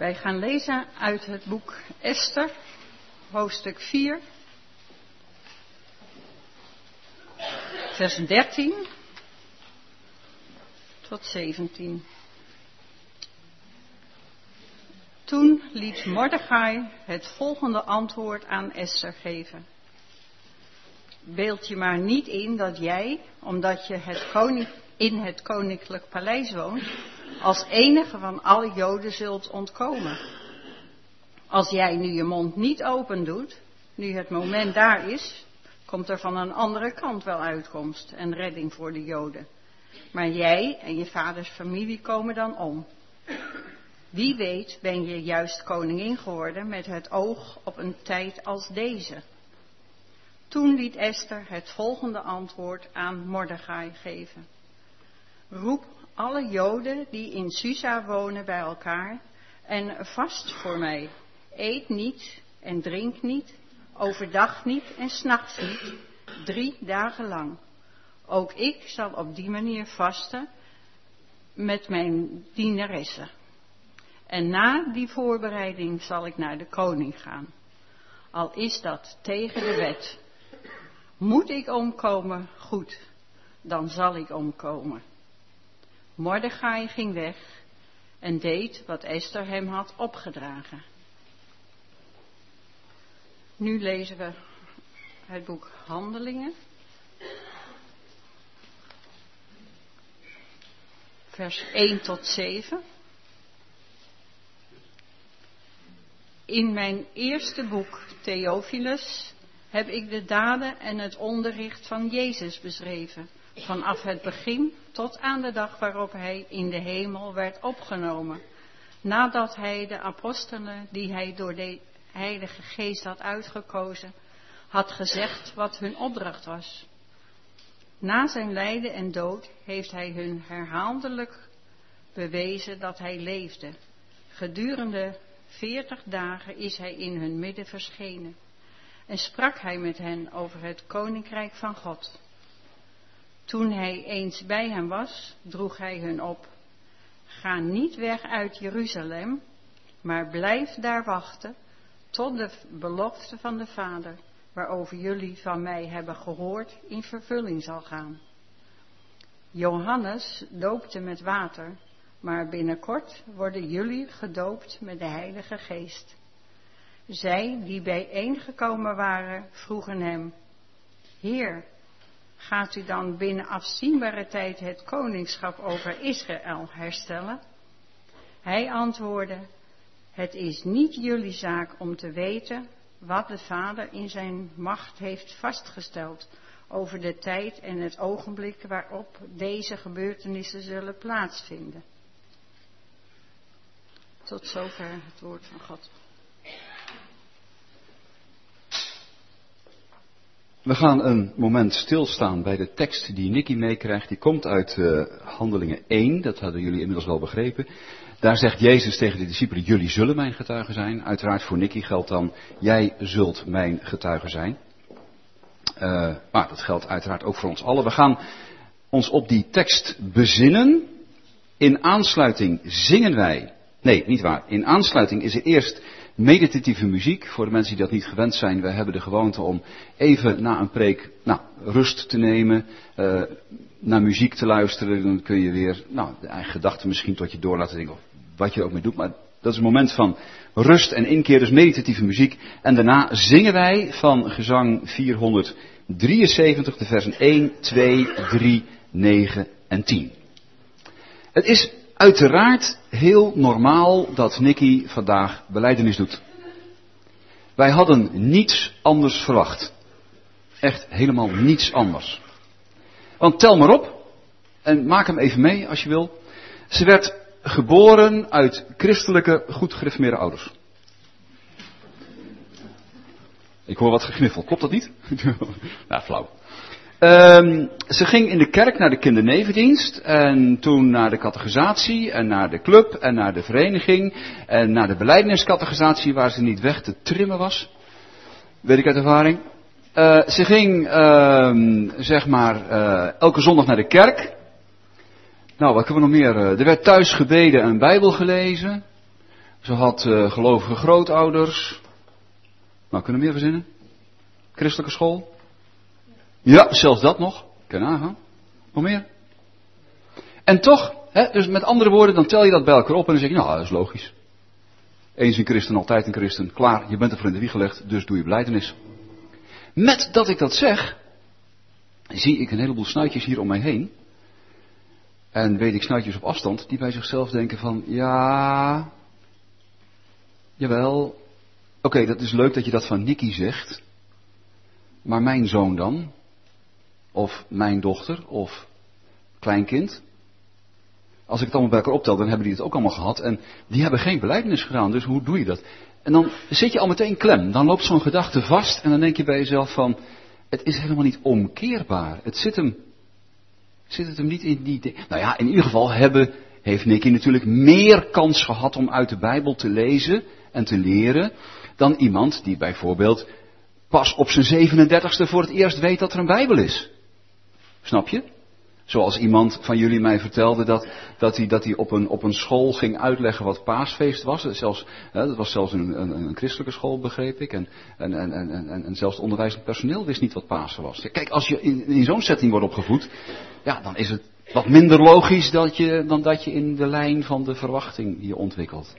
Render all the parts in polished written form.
Wij gaan lezen uit het boek Esther, hoofdstuk 4, vers 13 tot 17. Toen liet Mordechai het volgende antwoord aan Esther geven. Beeld je maar niet in dat jij, omdat je in het koninklijk paleis woont, als enige van alle Joden zult ontkomen. Als jij nu je mond niet open doet, nu het moment daar is, komt er van een andere kant wel uitkomst en redding voor de Joden. Maar jij en je vaders familie komen dan om. Wie weet ben je juist koningin geworden met het oog op een tijd als deze. Toen liet Esther het volgende antwoord aan Mordechai geven. Roep alle Joden die in Susa wonen bij elkaar en vast voor mij. Eet niet en drink niet, overdag niet en 's nachts niet, 3 dagen lang. Ook ik zal op die manier vasten met mijn dienaressen. En na die voorbereiding zal ik naar de koning gaan. Al is dat tegen de wet. Moet ik omkomen? Goed, dan zal ik omkomen. Mordechai ging weg en deed wat Esther hem had opgedragen. Nu lezen we het boek Handelingen. Vers 1 tot 7. In mijn eerste boek, Theophilus, heb ik de daden en het onderricht van Jezus beschreven, vanaf het begin tot aan de dag waarop hij in de hemel werd opgenomen, nadat hij de apostelen, die hij door de Heilige Geest had uitgekozen, had gezegd wat hun opdracht was. Na zijn lijden en dood heeft hij hun herhaaldelijk bewezen dat hij leefde. Gedurende 40 dagen is hij in hun midden verschenen en sprak hij met hen over het koninkrijk van God. Toen hij eens bij hen was, droeg hij hun op. Ga niet weg uit Jeruzalem, maar blijf daar wachten tot de belofte van de Vader, waarover jullie van mij hebben gehoord, in vervulling zal gaan. Johannes doopte met water, maar binnenkort worden jullie gedoopt met de Heilige Geest. Zij die bijeengekomen waren, vroegen hem: Heer, gaat u dan binnen afzienbare tijd het koningschap over Israël herstellen? Hij antwoordde: Het is niet jullie zaak om te weten wat de Vader in zijn macht heeft vastgesteld over de tijd en het ogenblik waarop deze gebeurtenissen zullen plaatsvinden. Tot zover het woord van God. We gaan een moment stilstaan bij de tekst die Nicky meekrijgt. Die komt uit Handelingen 1, dat hadden jullie inmiddels wel begrepen. Daar zegt Jezus tegen de discipelen: jullie zullen mijn getuigen zijn. Uiteraard voor Nicky geldt dan: jij zult mijn getuigen zijn. Maar dat geldt uiteraard ook voor ons allen. We gaan ons op die tekst bezinnen. In aansluiting zingen wij. Nee, niet waar. In aansluiting is er eerst meditatieve muziek. Voor de mensen die dat niet gewend zijn, we hebben de gewoonte om even na een preek rust te nemen, naar muziek te luisteren. Dan kun je weer de eigen gedachten misschien tot je door laten denken, of wat je er ook mee doet. Maar dat is een moment van rust en inkeer, dus meditatieve muziek. En daarna zingen wij van gezang 473, de versen 1, 2, 3, 9 en 10. Het is uiteraard heel normaal dat Nicky vandaag belijdenis doet. Wij hadden niets anders verwacht. Echt helemaal niets anders. Want tel maar op en maak hem even mee als je wil. Ze werd geboren uit christelijke, goed gereformeerde ouders. Ik hoor wat gegniffel, klopt dat niet? Flauw. Ze ging in de kerk naar de kindernevendienst en toen naar de catechisatie en naar de club en naar de vereniging en naar de belijdeniscatechisatie waar ze niet weg te trimmen was. Weet ik uit ervaring. Ze ging elke zondag naar de kerk. Nou, wat kunnen we nog meer? Er werd thuis gebeden en Bijbel gelezen. Ze had gelovige grootouders. Nou, kunnen we meer verzinnen? Christelijke school? Ja, zelfs dat nog. Kan je nagaan. Nog meer? En toch, dus met andere woorden, dan tel je dat bij elkaar op en dan zeg je, nou, dat is logisch. Eens een christen, altijd een christen. Klaar, je bent ervoor in de wieg gelegd, dus doe je belijdenis. Met dat ik dat zeg, zie ik een heleboel snuitjes hier om mij heen. En weet ik snuitjes op afstand, die bij zichzelf denken van, ja, jawel, oké, dat is leuk dat je dat van Nicky zegt. Maar mijn zoon dan? Of mijn dochter? Of kleinkind? Als ik het allemaal bij elkaar optel, dan hebben die het ook allemaal gehad. En die hebben geen belijdenis gedaan, dus hoe doe je dat? En dan zit je al meteen klem. Dan loopt zo'n gedachte vast en dan denk je bij jezelf van, het is helemaal niet omkeerbaar. Het zit hem niet in die... Nou ja, in ieder geval heeft Nicky natuurlijk meer kans gehad om uit de Bijbel te lezen en te leren dan iemand die bijvoorbeeld pas op zijn 37ste voor het eerst weet dat er een Bijbel is. Snap je? Zoals iemand van jullie mij vertelde dat hij op een school ging uitleggen wat paasfeest was. Dat was zelfs een christelijke school, begreep ik. En zelfs het onderwijzend personeel wist niet wat Pasen was. Kijk, als je in zo'n setting wordt opgevoed, ja, dan is het wat minder logisch dan dat je in de lijn van de verwachting je ontwikkelt.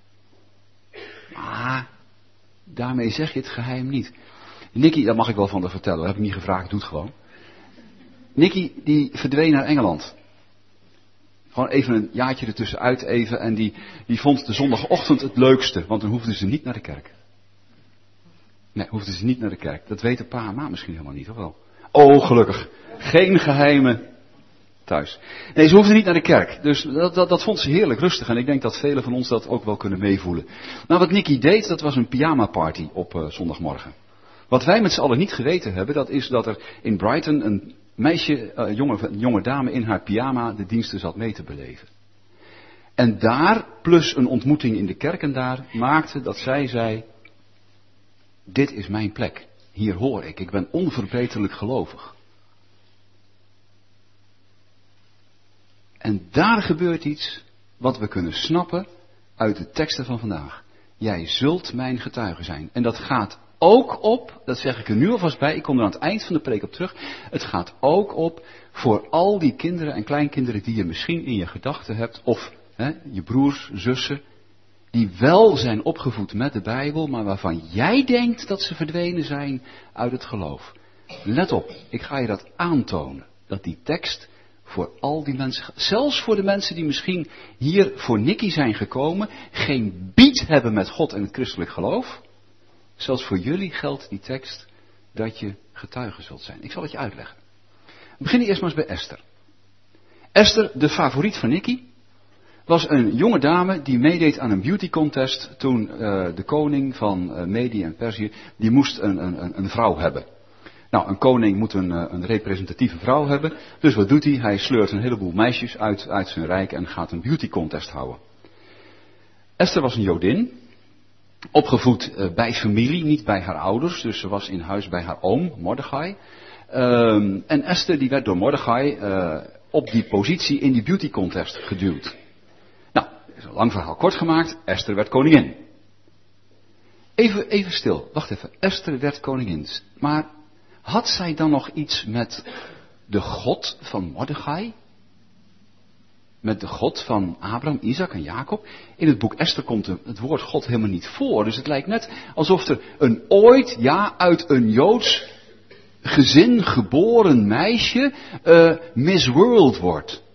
Maar daarmee zeg je het geheim niet. Nicky, dat mag ik wel van haar vertellen, dat heb ik niet gevraagd, doe het gewoon. Nicky, die verdween naar Engeland. Gewoon even een jaartje ertussenuit even. En die vond de zondagochtend het leukste. Want dan hoefden ze niet naar de kerk. Nee, hoefden ze niet naar de kerk. Dat weten pa en ma misschien helemaal niet, of wel? Oh, gelukkig. Geen geheimen thuis. Nee, ze hoefden niet naar de kerk. Dus dat vond ze heerlijk rustig. En ik denk dat velen van ons dat ook wel kunnen meevoelen. Maar wat Nicky deed, dat was een pyjama party op zondagmorgen. Wat wij met z'n allen niet geweten hebben, dat is dat er in Brighton een meisje, een jonge dame in haar pyjama de diensten zat mee te beleven. En daar, plus een ontmoeting in de kerk en daar, maakte dat zij zei, dit is mijn plek, hier hoor ik ben onverbeterlijk gelovig. En daar gebeurt iets wat we kunnen snappen uit de teksten van vandaag. Jij zult mijn getuige zijn. En dat gaat ook op, dat zeg ik er nu alvast bij, ik kom er aan het eind van de preek op terug. Het gaat ook op voor al die kinderen en kleinkinderen die je misschien in je gedachten hebt. Of je broers, zussen, die wel zijn opgevoed met de Bijbel, maar waarvan jij denkt dat ze verdwenen zijn uit het geloof. Let op, ik ga je dat aantonen. Dat die tekst voor al die mensen, zelfs voor de mensen die misschien hier voor Nicky zijn gekomen, geen bied hebben met God en het christelijk geloof. Zelfs voor jullie geldt die tekst dat je getuige zult zijn. Ik zal het je uitleggen. We beginnen eerst maar eens bij Esther. Esther, de favoriet van Nicky, was een jonge dame die meedeed aan een beauty contest toen de koning van Medië en Perzië, die moest een vrouw hebben. Nou, een koning moet een representatieve vrouw hebben. Dus wat doet hij? Hij sleurt een heleboel meisjes uit zijn rijk en gaat een beauty contest houden. Esther was een Jodin. Opgevoed bij familie, niet bij haar ouders. Dus ze was in huis bij haar oom, Mordechai. En Esther die werd door Mordechai op die positie in die beauty contest geduwd. Nou, is een lang verhaal kort gemaakt. Esther werd koningin. Even stil, wacht even. Esther werd koningin. Maar had zij dan nog iets met de God van Mordechai? Met de God van Abraham, Isaac en Jacob. In het boek Esther komt het woord God helemaal niet voor. Dus het lijkt net alsof er ooit uit een Joods gezin geboren meisje Miss World wordt.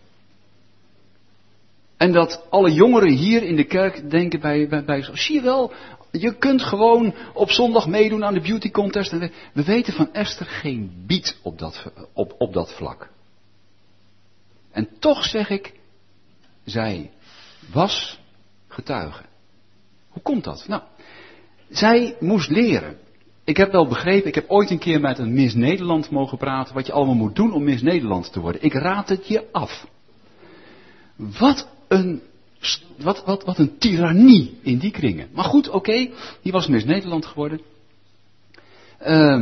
En dat alle jongeren hier in de kerk denken bij zie je wel, je kunt gewoon op zondag meedoen aan de beauty contest. En we weten van Esther geen bied op dat vlak. En toch zeg ik, zij was getuige. Hoe komt dat? Nou, zij moest leren. Ik heb wel begrepen, ik heb ooit een keer met een Miss Nederland mogen praten, wat je allemaal moet doen om Miss Nederland te worden. Ik raad het je af. Wat een tirannie in die kringen. Maar goed, oké, die was Miss Nederland geworden.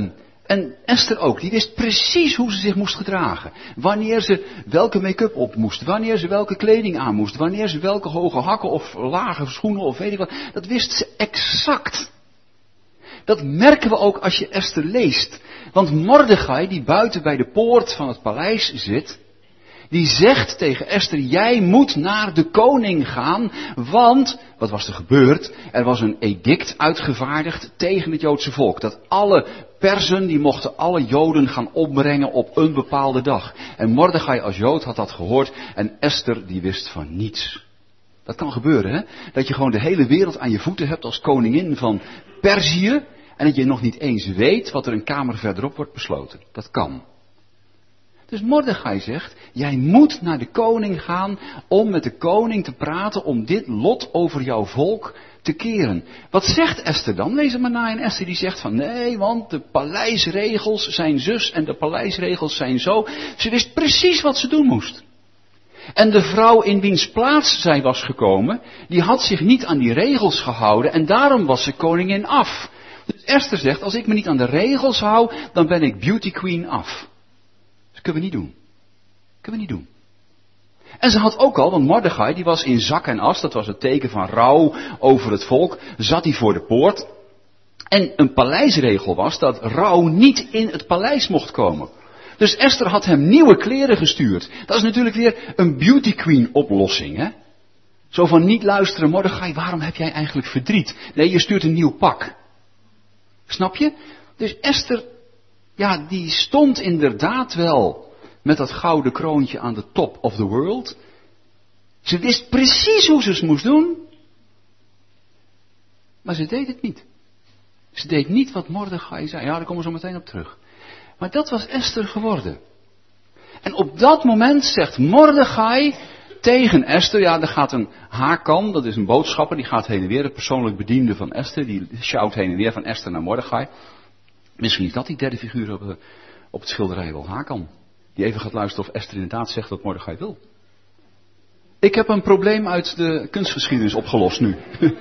En Esther ook, die wist precies hoe ze zich moest gedragen. Wanneer ze welke make-up op moest, wanneer ze welke kleding aan moest, wanneer ze welke hoge hakken of lage schoenen of weet ik wat. Dat wist ze exact. Dat merken we ook als je Esther leest. Want Mordechai, die buiten bij de poort van het paleis zit, die zegt tegen Esther, jij moet naar de koning gaan, want, wat was er gebeurd? Er was een edict uitgevaardigd tegen het Joodse volk. Dat alle Perzen, die mochten alle Joden gaan opbrengen op een bepaalde dag. En Mordechai als Jood had dat gehoord en Esther die wist van niets. Dat kan gebeuren, hè? Dat je gewoon de hele wereld aan je voeten hebt als koningin van Perzië en dat je nog niet eens weet wat er een kamer verderop wordt besloten. Dat kan. Dus Mordechai zegt, jij moet naar de koning gaan om met de koning te praten om dit lot over jouw volk te keren. Wat zegt Esther dan? Lees het maar na in Esther die zegt van nee, want de paleisregels zijn zus en de paleisregels zijn zo. Ze wist precies wat ze doen moest. En de vrouw in wiens plaats zij was gekomen, die had zich niet aan die regels gehouden en daarom was ze koningin af. Dus Esther zegt, als ik me niet aan de regels hou, dan ben ik beauty queen af. Dat kunnen we niet doen. Kunnen we niet doen. En ze had ook al, want Mordechai die was in zak en as, dat was het teken van rouw over het volk, zat hij voor de poort. En een paleisregel was dat rouw niet in het paleis mocht komen. Dus Esther had hem nieuwe kleren gestuurd. Dat is natuurlijk weer een beauty queen oplossing, hè. Zo van niet luisteren, Mordechai, waarom heb jij eigenlijk verdriet? Nee, je stuurt een nieuw pak. Snap je? Dus Esther, ja, die stond inderdaad wel met dat gouden kroontje aan de top of the world. Ze wist precies hoe ze het moest doen. Maar ze deed het niet. Ze deed niet wat Mordechai zei. Ja, daar komen we zo meteen op terug. Maar dat was Esther geworden. En op dat moment zegt Mordechai tegen Esther, ja, er gaat een Hakan, dat is een boodschapper, die gaat heen en weer, de persoonlijk bediende van Esther, die sjouwt heen en weer van Esther naar Mordechai. Misschien is dat die derde figuur op het schilderij wel, Hakan. Die even gaat luisteren of Esther inderdaad zegt wat Mordechai wil. Ik heb een probleem uit de kunstgeschiedenis opgelost nu.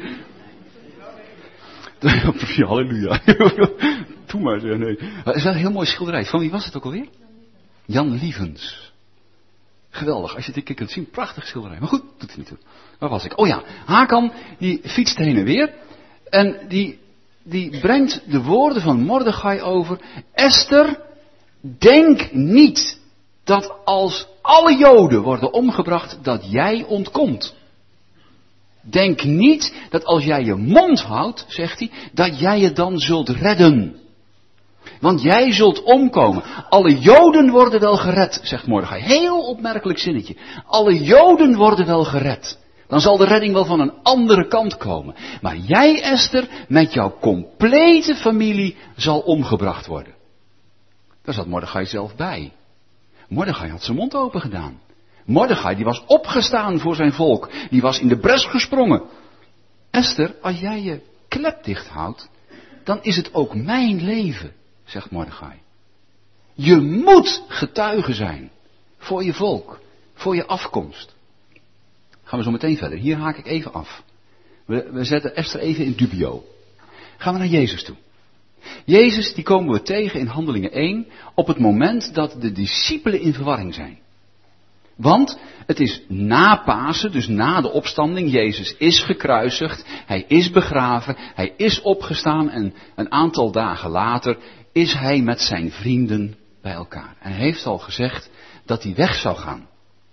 Halleluja. Doe maar, nee. Het is wel een heel mooi schilderij. Van wie was het ook alweer? Jan Lievens. Geweldig, als je het een keer kunt zien. Prachtig schilderij. Maar goed, doet het niet toe. Waar was ik? Oh ja, Hakan, die fietst heen en weer. En die brengt de woorden van Mordechai over. Esther, denk niet dat als alle Joden worden omgebracht, dat jij ontkomt. Denk niet dat als jij je mond houdt, zegt hij, dat jij je dan zult redden. Want jij zult omkomen. Alle Joden worden wel gered, zegt Mordechai. Heel opmerkelijk zinnetje. Alle Joden worden wel gered. Dan zal de redding wel van een andere kant komen. Maar jij, Esther, met jouw complete familie zal omgebracht worden. Daar zat Mordechai zelf bij. Mordechai had zijn mond open gedaan. Mordechai, die was opgestaan voor zijn volk. Die was in de bres gesprongen. Esther, als jij je klep dicht houdt, dan is het ook mijn leven, zegt Mordechai. Je moet getuige zijn voor je volk, voor je afkomst. Gaan we zo meteen verder. Hier haak ik even af. We zetten Esther even in dubio. Gaan we naar Jezus toe. Jezus, die komen we tegen in Handelingen 1 op het moment dat de discipelen in verwarring zijn. Want het is na Pasen, dus na de opstanding, Jezus is gekruisigd, hij is begraven, hij is opgestaan en een aantal dagen later is hij met zijn vrienden bij elkaar. En hij heeft al gezegd dat hij weg zou gaan.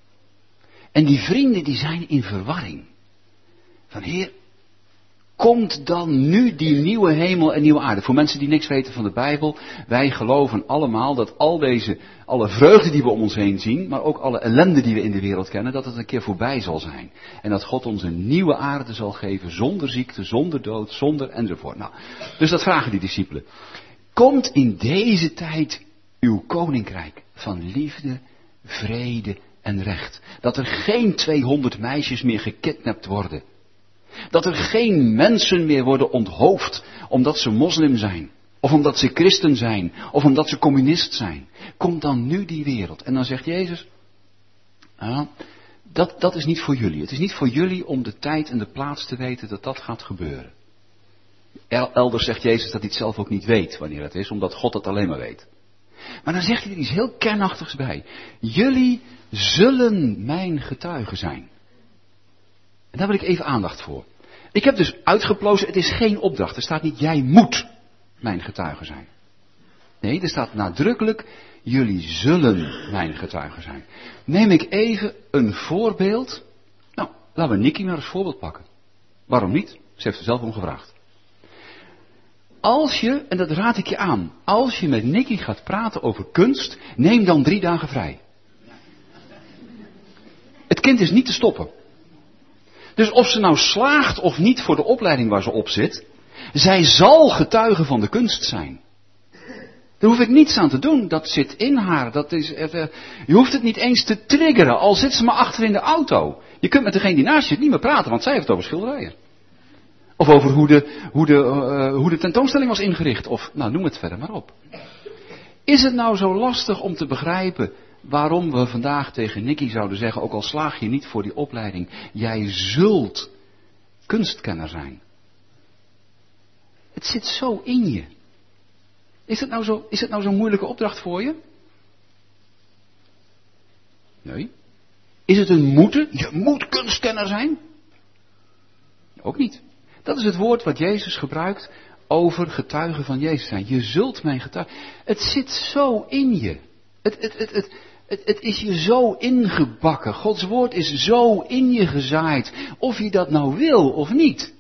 En die vrienden die zijn in verwarring. Van Heer, komt dan nu die nieuwe hemel en nieuwe aarde? Voor mensen die niks weten van de Bijbel, wij geloven allemaal dat alle vreugde die we om ons heen zien, maar ook alle ellende die we in de wereld kennen, dat het een keer voorbij zal zijn. En dat God ons een nieuwe aarde zal geven, zonder ziekte, zonder dood, zonder enzovoort. Nou, dus dat vragen die discipelen. Komt in deze tijd uw koninkrijk van liefde, vrede en recht. Dat er geen 200 meisjes meer gekidnapt worden. Dat er geen mensen meer worden onthoofd omdat ze moslim zijn. Of omdat ze christen zijn. Of omdat ze communist zijn. Komt dan nu die wereld. En dan zegt Jezus, dat is niet voor jullie. Het is niet voor jullie om de tijd en de plaats te weten dat dat gaat gebeuren. Elders zegt Jezus dat hij het zelf ook niet weet wanneer het is, omdat God het alleen maar weet. Maar dan zegt hij er iets heel kernachtigs bij. Jullie zullen mijn getuigen zijn. En daar wil ik even aandacht voor. Ik heb dus uitgeplozen, het is geen opdracht. Er staat niet, jij moet mijn getuige zijn. Nee, er staat nadrukkelijk, jullie zullen mijn getuige zijn. Neem ik even een voorbeeld. Nou, laten we Nicky maar als voorbeeld pakken. Waarom niet? Ze heeft er zelf om gevraagd. Als je, en dat raad ik je aan, als je met Nicky gaat praten over kunst, neem dan 3 dagen vrij. Het kind is niet te stoppen. Dus of ze nou slaagt of niet voor de opleiding waar ze op zit, zij zal getuige van de kunst zijn. Daar hoef ik niets aan te doen, dat zit in haar. Je hoeft het niet eens te triggeren, al zit ze maar achter in de auto. Je kunt met degene die naast je zit niet meer praten, want zij heeft het over schilderijen. Of over hoe de tentoonstelling was ingericht, of nou noem het verder maar op. Is het nou zo lastig om te begrijpen waarom we vandaag tegen Nicky zouden zeggen, ook al slaag je niet voor die opleiding, jij zult kunstkenner zijn. Het zit zo in je. Is het nou zo'n moeilijke opdracht voor je? Nee. Is het een moeten? Je moet kunstkenner zijn? Ook niet. Dat is het woord wat Jezus gebruikt over getuigen van Jezus zijn. Je zult mijn getuigen. Het zit zo in je. Het is je zo ingebakken. Gods woord is zo in je gezaaid. Of je dat nou wil of niet.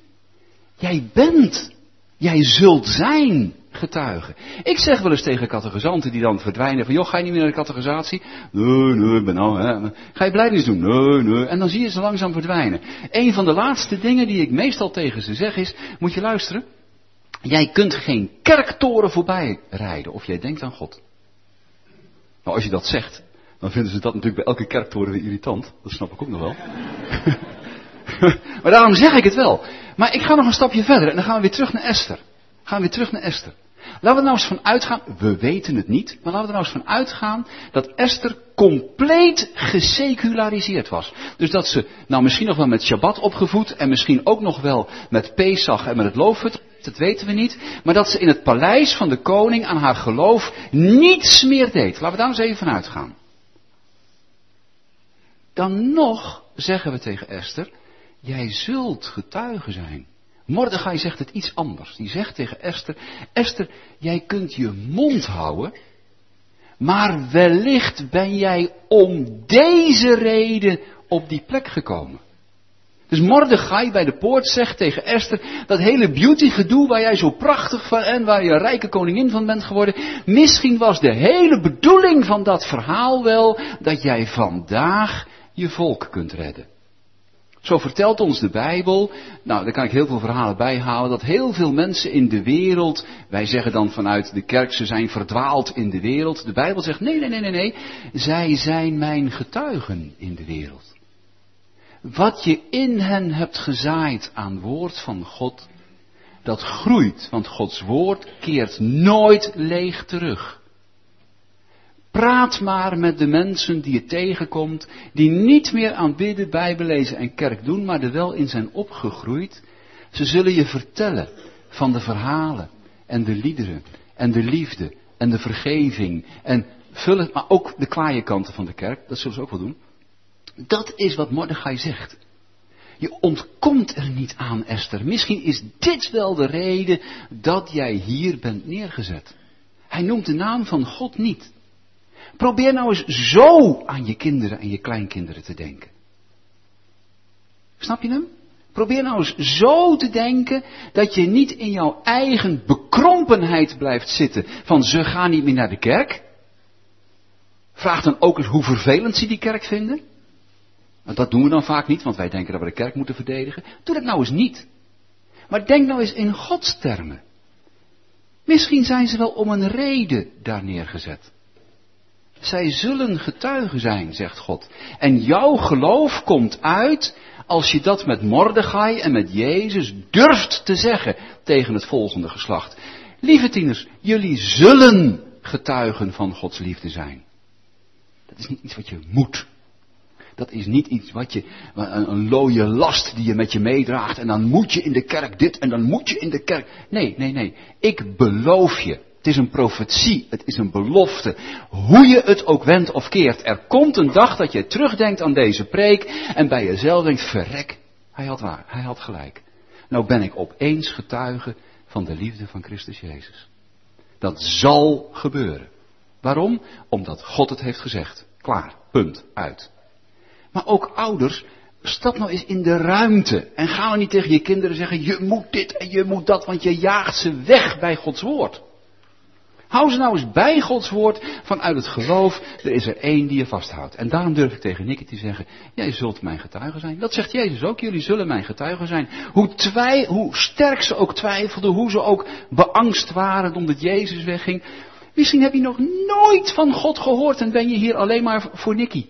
Jij zult zijn getuige. Ik zeg wel eens tegen catechizanten die dan verdwijnen van, joh, ga je niet meer naar de catechisatie? Nee, ik ben nou, hè. Ga je blijdenis doen? Nee. En dan zie je ze langzaam verdwijnen. Een van de laatste dingen die ik meestal tegen ze zeg is, moet je luisteren, jij kunt geen kerktoren voorbij rijden of jij denkt aan God. Nou, als je dat zegt, dan vinden ze dat natuurlijk bij elke kerktoren weer irritant. Dat snap ik ook nog wel. Maar daarom zeg ik het wel. Maar ik ga nog een stapje verder en dan gaan we weer terug naar Esther. Laten we nou eens van uitgaan, we weten het niet, maar laten we er nou eens van uitgaan dat Esther compleet geseculariseerd was. Dus dat ze nou misschien nog wel met Shabbat opgevoed en misschien ook nog wel met Pesach en met het loofhut, dat weten we niet. Maar dat ze in het paleis van de koning aan haar geloof niets meer deed. Laten we daar eens even van uitgaan. Dan nog zeggen we tegen Esther, jij zult getuige zijn. Mordechai zegt het iets anders. Die zegt tegen Esther, Esther, jij kunt je mond houden, maar wellicht ben jij om deze reden op die plek gekomen. Dus Mordechai bij de poort zegt tegen Esther, dat hele beautygedoe waar jij zo prachtig van en waar je een rijke koningin van bent geworden, misschien was de hele bedoeling van dat verhaal wel dat jij vandaag je volk kunt redden. Zo vertelt ons de Bijbel, nou daar kan ik heel veel verhalen bij halen, dat heel veel mensen in de wereld, wij zeggen dan vanuit de kerk, ze zijn verdwaald in de wereld. De Bijbel zegt nee, zij zijn mijn getuigen in de wereld. Wat je in hen hebt gezaaid aan woord van God, dat groeit, want Gods woord keert nooit leeg terug. Praat maar met de mensen die je tegenkomt, die niet meer aanbidden, Bijbel lezen en kerk doen, maar er wel in zijn opgegroeid. Ze zullen je vertellen van de verhalen en de liederen en de liefde en de vergeving en vullen, maar ook de kwaaie kanten van de kerk, dat zullen ze ook wel doen. Dat is wat Mordechai zegt. Je ontkomt er niet aan, Esther. Misschien is dit wel de reden dat jij hier bent neergezet. Hij noemt de naam van God niet. Probeer nou eens zo aan je kinderen en je kleinkinderen te denken. Snap je hem? Probeer nou eens zo te denken dat je niet in jouw eigen bekrompenheid blijft zitten van ze gaan niet meer naar de kerk. Vraag dan ook eens hoe vervelend ze die kerk vinden. Want dat doen we dan vaak niet, want wij denken dat we de kerk moeten verdedigen. Doe dat nou eens niet. Maar denk nou eens in Gods termen. Misschien zijn ze wel om een reden daar neergezet. Zij zullen getuigen zijn, zegt God. En jouw geloof komt uit als je dat met Mordechai en met Jezus durft te zeggen tegen het volgende geslacht. Lieve tieners, jullie zullen getuigen van Gods liefde zijn. Dat is niet iets wat je moet. Dat is niet iets wat je, een looie last die je met je meedraagt. En dan moet je in de kerk dit en dan moet je in de kerk. Nee. Ik beloof je. Het is een profetie. Het is een belofte. Hoe je het ook wendt of keert. Er komt een dag dat je terugdenkt aan deze preek. En bij jezelf denkt, verrek, hij had gelijk. Nou ben ik opeens getuige van de liefde van Christus Jezus. Dat zal gebeuren. Waarom? Omdat God het heeft gezegd. Klaar, punt, uit. Maar ook ouders, stap nou eens in de ruimte. En ga nou niet tegen je kinderen zeggen, je moet dit en je moet dat, want je jaagt ze weg bij Gods woord. Hou ze nou eens bij Gods woord vanuit het geloof, er is er één die je vasthoudt. En daarom durf ik tegen Nicky te zeggen, jij zult mijn getuige zijn. Dat zegt Jezus ook, jullie zullen mijn getuige zijn. Hoe sterk ze ook twijfelden, hoe ze ook beangst waren omdat Jezus wegging. Misschien heb je nog nooit van God gehoord en ben je hier alleen maar voor Nicky.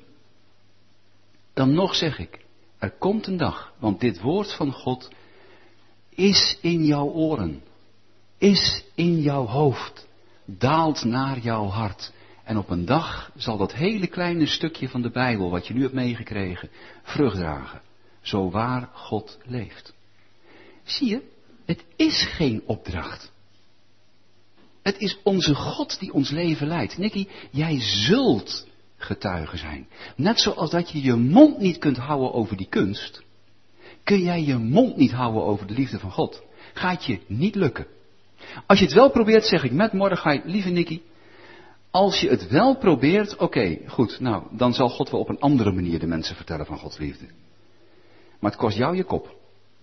Dan nog zeg ik, er komt een dag, want dit woord van God is in jouw oren, is in jouw hoofd, daalt naar jouw hart. En op een dag zal dat hele kleine stukje van de Bijbel, wat je nu hebt meegekregen, vrucht dragen. Zo waar God leeft. Zie je, het is geen opdracht. Het is onze God die ons leven leidt. Nicky, jij zult getuige zijn. Net zoals dat je je mond niet kunt houden over die kunst, kun jij je mond niet houden over de liefde van God. Gaat je niet lukken. Als je het wel probeert, zeg ik met Mordechai, lieve Nicky, als je het wel probeert, oké, goed, nou, dan zal God wel op een andere manier de mensen vertellen van Gods liefde. Maar het kost jou je kop.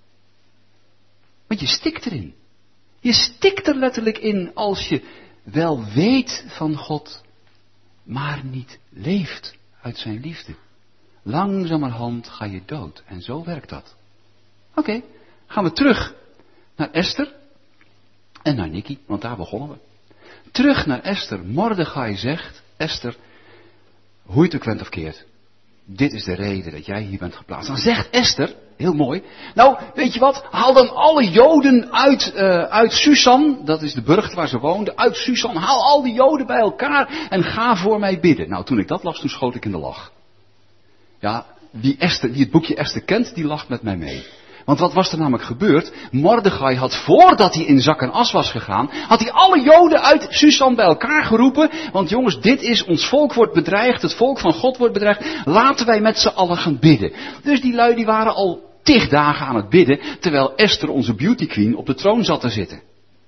Want je stikt erin. Je stikt er letterlijk in als je wel weet van God, maar niet leeft uit zijn liefde. Langzamerhand ga je dood. En zo werkt dat. Oké, gaan we terug naar Esther en naar Nicky, want daar begonnen we. Terug naar Esther. Mordechai zegt, Esther, hoe je het ook went of keert, dit is de reden dat jij hier bent geplaatst. Dan zegt Esther, heel mooi, nou, weet je wat, haal dan alle Joden uit Susan, dat is de burcht waar ze woonden, uit Susan, haal al die Joden bij elkaar en ga voor mij bidden. Nou, toen ik dat las, toen schoot ik in de lach. Ja, wie het boekje Esther kent, die lacht met mij mee. Want wat was er namelijk gebeurd? Mordechai had, voordat hij in zak en as was gegaan, had hij alle Joden uit Susan bij elkaar geroepen. Want jongens, dit is, ons volk wordt bedreigd, het volk van God wordt bedreigd. Laten wij met z'n allen gaan bidden. Dus die lui die waren al 10 dagen aan het bidden, terwijl Esther, onze beauty queen, op de troon zat te zitten.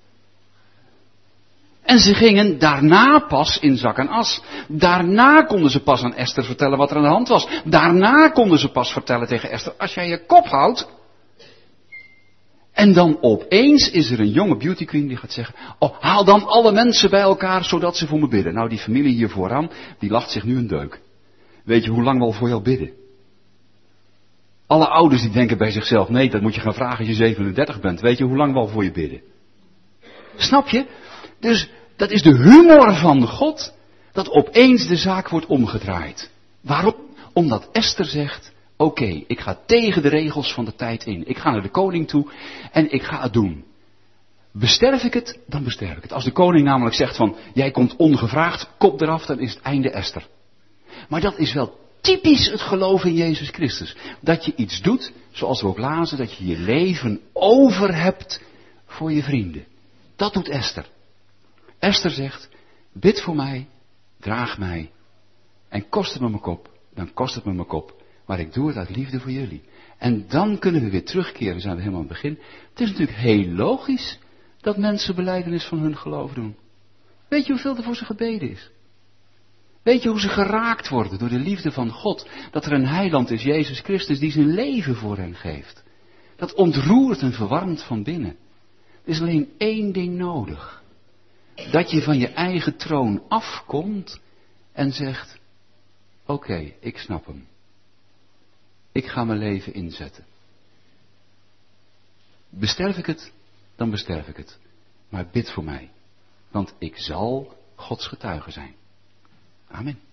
En ze gingen daarna pas in zak en as. Daarna konden ze pas aan Esther vertellen wat er aan de hand was. Daarna konden ze pas vertellen tegen Esther, als jij je kop houdt. En dan opeens is er een jonge beauty queen die gaat zeggen, oh, haal dan alle mensen bij elkaar zodat ze voor me bidden. Nou, die familie hier vooraan, die lacht zich nu een deuk. Weet je hoe lang we al voor jou bidden? Alle ouders die denken bij zichzelf, nee, dat moet je gaan vragen als je 37 bent. Weet je hoe lang we al voor je bidden? Snap je? Dus dat is de humor van God, dat opeens de zaak wordt omgedraaid. Waarom? Omdat Esther zegt, oké, ik ga tegen de regels van de tijd in. Ik ga naar de koning toe en ik ga het doen. Besterf ik het, dan besterf ik het. Als de koning namelijk zegt van, jij komt ongevraagd, kop eraf, dan is het einde Esther. Maar dat is wel typisch het geloof in Jezus Christus. Dat je iets doet, zoals we ook lazen, dat je je leven over hebt voor je vrienden. Dat doet Esther. Esther zegt, bid voor mij, draag mij. En kost het me mijn kop, dan kost het me mijn kop. Maar ik doe het uit liefde voor jullie. En dan kunnen we weer terugkeren, zijn we helemaal aan het begin. Het is natuurlijk heel logisch dat mensen belijdenis van hun geloof doen. Weet je hoeveel er voor ze gebeden is? Weet je hoe ze geraakt worden door de liefde van God? Dat er een heiland is, Jezus Christus, die zijn leven voor hen geeft. Dat ontroert en verwarmt van binnen. Er is alleen 1 ding nodig. Dat je van je eigen troon afkomt en zegt, oké, ik snap hem. Ik ga mijn leven inzetten. Besterf ik het, dan besterf ik het. Maar bid voor mij. Want ik zal Gods getuige zijn. Amen.